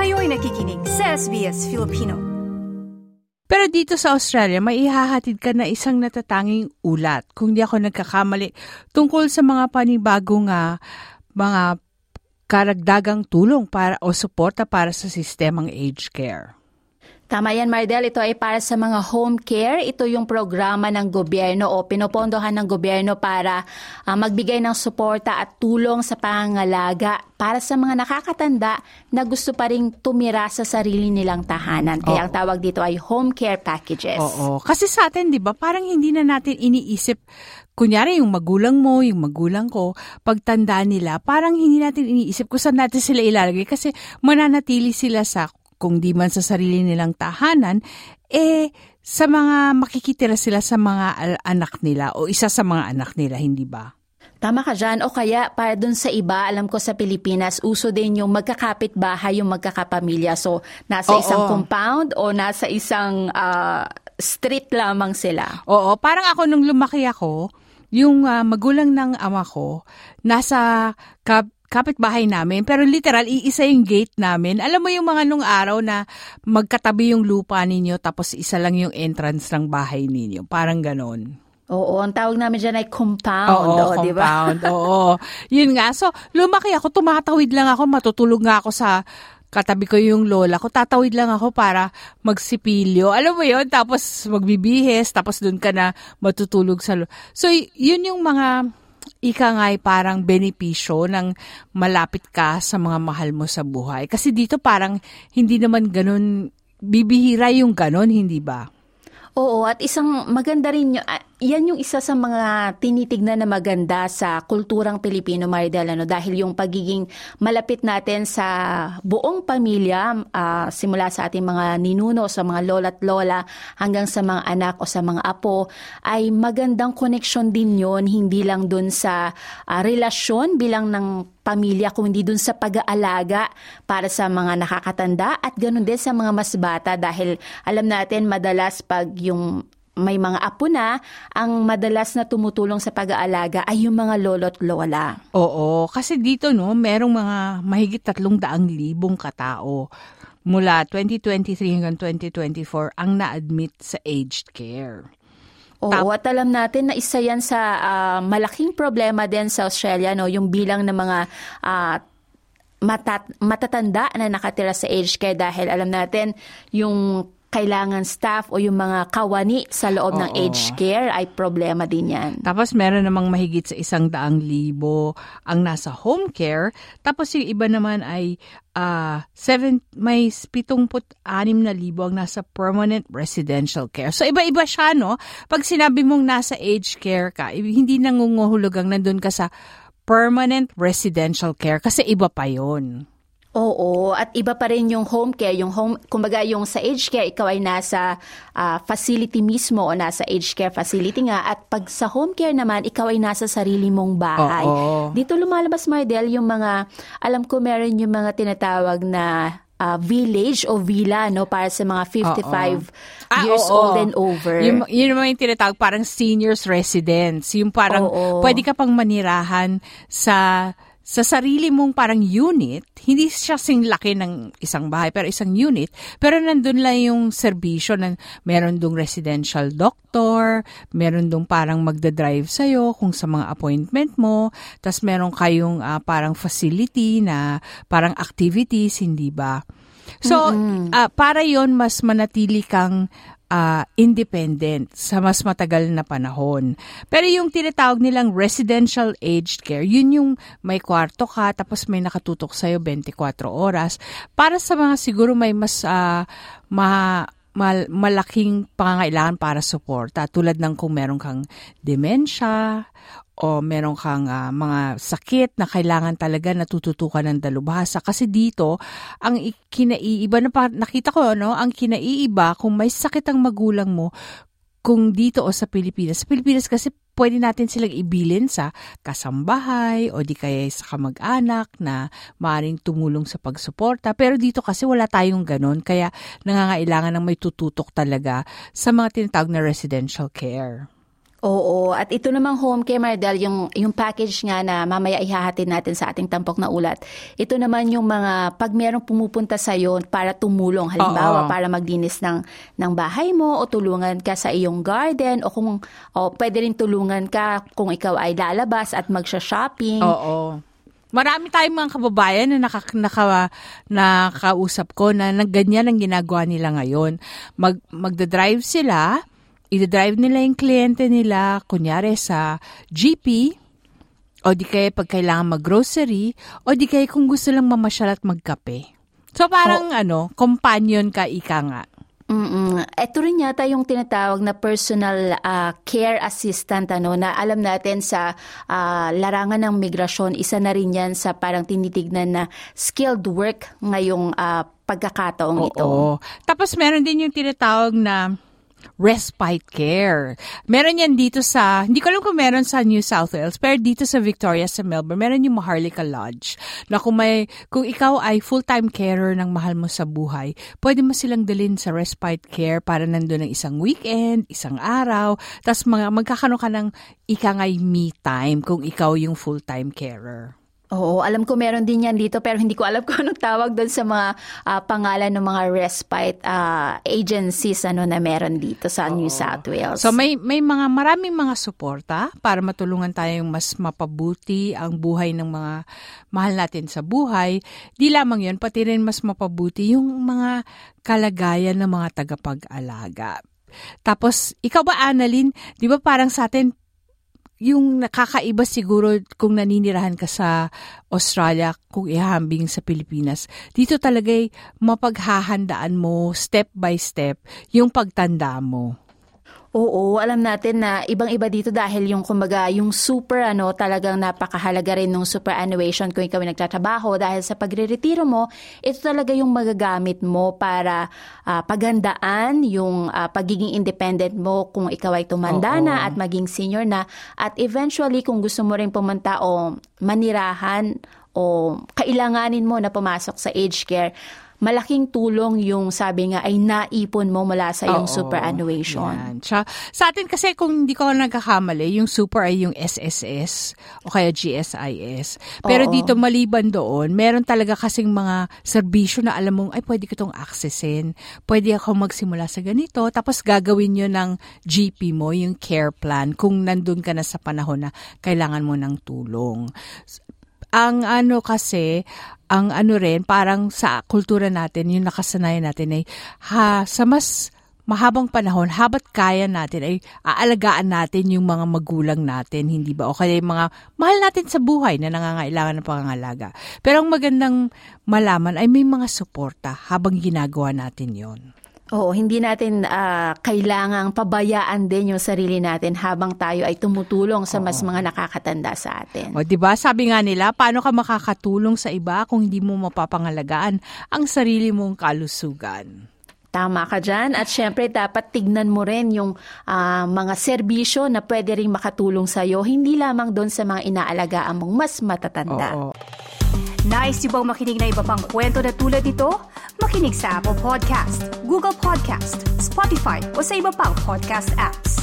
Kayo'y nakikinig sa SBS Filipino. Pero dito sa Australia, may ihahatid ka na isang natatanging ulat, kung di ako nagkakamali, tungkol sa mga panibagong mga karagdagang tulong para o suporta para sa sistemang aged care. Tama yan, Mardel. Ito ay para sa mga home care. Ito yung programa ng gobyerno o pinopondohan ng gobyerno para magbigay ng suporta at tulong sa pangangalaga para sa mga nakakatanda na gusto pa ring tumira sa sarili nilang tahanan. Kaya ang tawag dito ay home care packages. Oo. Kasi sa atin, di ba, parang hindi na natin iniisip, kunyari yung magulang mo, yung magulang ko, pagtanda nila, parang hindi natin iniisip kung saan natin sila ilalagay kasi mananatili sila sa kung di man sa sarili nilang tahanan, sa mga makikitira sila sa mga anak nila o isa sa mga anak nila, hindi ba? Tama ka dyan. O kaya, para dun sa iba, alam ko sa Pilipinas, uso din yung magkakapit bahay, yung magkakapamilya. So, nasa isang compound o nasa isang street lamang sila. Oo, parang ako nung lumaki ako, yung magulang ng ama ko, nasa kapitbahay namin, pero literal, iisa yung gate namin. Alam mo yung mga nung araw na magkatabi yung lupa ninyo tapos isa lang yung entrance ng bahay ninyo. Parang ganon. Oo, ang tawag namin dyan ay compound. Oo, compound. Diba? Oo. Yun nga. So, lumaki ako, tumatawid lang ako, matutulog nga ako sa katabi ko yung lola ko. Tatawid lang ako para magsipilyo. Alam mo yun? Tapos magbibihes, tapos dun ka na matutulog sa So, yun yung mga ikangay parang benepisyo ng malapit ka sa mga mahal mo sa buhay. Kasi dito parang hindi naman ganun, bibihira yung ganun, hindi ba? Oo, at isang maganda rin yan yung isa sa mga tinitignan na maganda sa kulturang Pilipino, Maridel, dahil yung pagiging malapit natin sa buong pamilya, simula sa ating mga ninuno, sa mga lola't lola, hanggang sa mga anak o sa mga apo, ay magandang koneksyon din yon, hindi lang dun sa relasyon bilang ng pamilya, kundi dun sa pag-aalaga para sa mga nakakatanda at ganun din sa mga mas bata, dahil alam natin madalas pag yung may mga apo na, ang madalas na tumutulong sa pag-aalaga ay yung mga lolo't lola. Oo, kasi dito merong mga mahigit 300,000 katao mula 2023 hanggang 2024 ang na-admit sa aged care. Oo, at alam natin na isa yan sa malaking problema din sa Australia, yung bilang ng mga matatanda na nakatira sa aged care, dahil alam natin yung kailangan staff o yung mga kawani sa loob ng aged care ay problema din yan. Tapos meron namang mahigit sa 100,000 ang nasa home care. Tapos yung iba naman ay may 76,000 ang nasa permanent residential care. So iba-iba siya, no? Pag sinabi mong nasa aged care ka, hindi nangunguhulugang nandun ka sa permanent residential care kasi iba pa yon. Oo, at iba pa rin yung home care, kumbaga yung sa aged care, ikaw ay nasa facility mismo o nasa aged care facility nga, at pag sa home care naman, ikaw ay nasa sarili mong bahay. Dito lumalabas, Mardel, yung mga, alam ko meron yung mga tinatawag na village o villa, para sa mga 55 years old and over. Yun naman yung tinatawag parang seniors residence. Yung parang pwede ka pang manirahan sa sarili mong parang unit, hindi siya laki ng isang bahay, pero isang unit, pero nandun lang yung serbisyo, meron dong residential doctor, meron dong parang magdadrive sa'yo kung sa mga appointment mo, tas meron kayong parang facility na parang activities, hindi ba? So, para yon mas manatili kang independent sa mas matagal na panahon. Pero yung tinatawag nilang residential aged care, yun yung may kwarto ka tapos may nakatutok sa'yo 24 oras. Para sa mga siguro may mas malaking pangangailangan para suporta, tulad ng kung meron kang dementia o meron kang mga sakit na kailangan talaga natututukan ng dalubhasa. Kasi dito, ang kinaiiba, nakita ko, ang kinaiiba, kung may sakit ang magulang mo, kung dito o sa Pilipinas. Sa Pilipinas kasi pwede natin silang ibilin sa kasambahay o di kaya sa kamag-anak na maaaring tumulong sa pagsuporta. Pero dito kasi wala tayong ganon, kaya nangangailangan ng may tututok talaga sa mga tinatawag na residential care. Oo, at ito namang home care, Mardel, yung package nga na mamaya ihahatid natin sa ating tampok na ulat. Ito naman yung mga pag merong pumupunta sa iyo para tumulong, halimbawa para maglinis ng bahay mo o tulungan ka sa iyong garden o pwede rin tulungan ka kung ikaw ay lalabas at magsha-shopping. Oo. Marami tayong mga kababayan na nakausap ko na ganyan ang ginagawa nila ngayon. Magdadrive sila, i-drive nila yung kliyente nila, kunyari sa GP, o di kaya pag kailangan mag-grocery, o di kaya kung gusto lang mamasyal at magkape. So parang companion ka, ika nga. Ito rin yata yung tinatawag na personal care assistant, na alam natin sa larangan ng migrasyon, isa na rin yan sa parang tinitignan na skilled work ngayong pagkakataong ito. Tapos meron din yung tinatawag na respite care. Meron yan dito hindi ko alam kung meron sa New South Wales, pero dito sa Victoria, sa Melbourne, meron yung Maharlika Lodge na kung ikaw ay full-time carer ng mahal mo sa buhay, pwede mo silang dalhin sa respite care para nandun ng isang weekend, isang araw, tapos magkakaroon ka ng ikangay me time kung ikaw yung full-time carer. Oo, alam ko meron din yan dito pero hindi ko alam kung anong tawag doon sa mga pangalan ng mga respite agencies na meron dito sa New South Wales. So may maraming mga suporta para matulungan tayong mas mapabuti ang buhay ng mga mahal natin sa buhay. Di lamang yun, pati rin mas mapabuti yung mga kalagayan ng mga tagapag-alaga. Tapos, ikaw ba, Annalyn, di ba parang sa atin, yung nakakaiba siguro kung naninirahan ka sa Australia, kung ihahambing sa Pilipinas, dito talaga'y mapaghahandaan mo step by step yung pagtanda mo. Oo, alam natin na ibang-iba dito dahil yung kumbaga yung super talagang napakahalaga rin ng superannuation kung ikaw ay nagtatrabaho dahil sa pagre-retiro mo, ito talaga yung magagamit mo para paghandaan yung pagiging independent mo kung ikaw ay tumanda na at maging senior na at eventually kung gusto mo rin pumunta o manirahan o kailanganin mo na pumasok sa aged care, malaking tulong yung sabi nga ay naipon mo mula sa iyong superannuation. Yan. Sa atin kasi kung hindi ko nagkakamali, yung super ay yung SSS o kaya GSIS. Pero dito maliban doon, meron talaga kasing mga serbisyo na alam mong ay pwede ko itong accessin. Pwede ako magsimula sa ganito tapos gagawin nyo ng GP mo, yung care plan kung nandun ka na sa panahon na kailangan mo ng tulong. Ang rin, parang sa kultura natin, yung nakasanayan natin ay sa mas mahabang panahon, habat kaya natin ay aalagaan natin yung mga magulang natin, hindi ba? O kaya yung mga mahal natin sa buhay na nangangailangan ng pangangalaga. Pero ang magandang malaman ay may mga suporta habang ginagawa natin yon. Oo, hindi natin kailangang pabayaan din yung sarili natin habang tayo ay tumutulong sa mas mga nakakatanda sa atin. O, diba? Sabi nga nila, paano ka makakatulong sa iba kung hindi mo mapapangalagaan ang sarili mong kalusugan? Tama ka dyan. At syempre, dapat tignan mo rin yung mga serbisyo na pwede rin makatulong sa'yo, hindi lamang doon sa mga inaalagaan mong mas matatanda. Oo. Nice yung bang makinig na iba pang kwento na tulad ito? Makinig sa Apple Podcast, Google Podcast, Spotify o sa iba pang podcast apps.